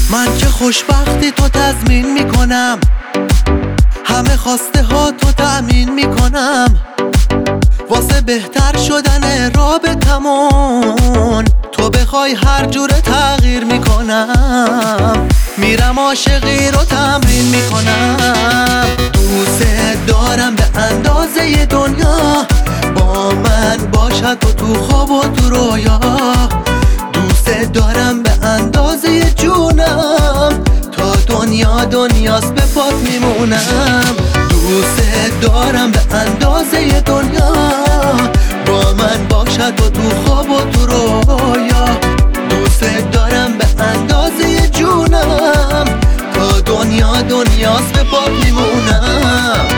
من که خوشبختی تو تضمین میکنم، همه خواسته ها تو تأمین میکنم، واسه بهتر شدن رابطمون تو بخوای هر جوره تغییر میکنم، میرم عاشقی رو تمرین میکنم. دوست دارم به اندازه دنیا، با من باشد و تو خواب و تو رویا. دوست دارم به اندازه جونم، تا دنیا دنیاست به پات میمونم. دوست دارم به اندازه دنیا، با من باشد و تو خواب و تو رویا. دوست دارم به اندازه جونم، تا دنیا دنیاست به پات میمونم.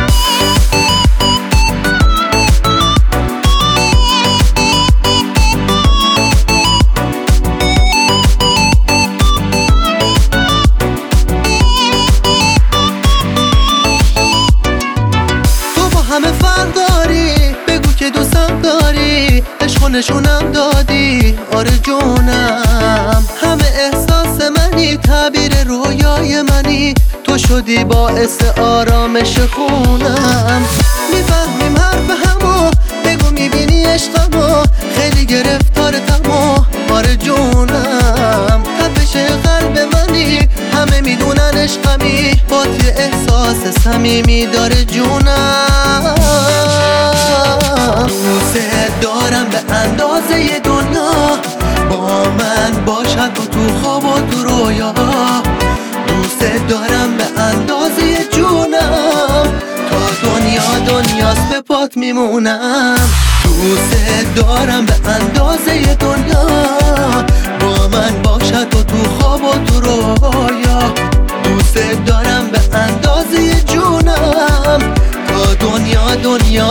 همه فرق داری، بگو که دوستم داری، عشق و نشونم دادی، آره جونم. همه احساس منی، تعبیر رویای منی، تو شدی باعث آرامش خونم. میفهمیم حرف همو، بگو میبینی عشقمو، خیلی گرفتارتمو، آره جونم. تپش قلب منی، همه میدونن عشقمی، با یه احساس صمیمی داره جونم. دوست دارم به اندازه دنیا، با من باشد و تو خواب و تو رویا. دوست دارم به اندازه جونم، تا دنیا دنیاست به پات میمونم. دوست دارم به اندازه دنیا، با من باشد و تو خواب و تو رویا. دوست دارم به اندازه جونم، تا دنیا دنیا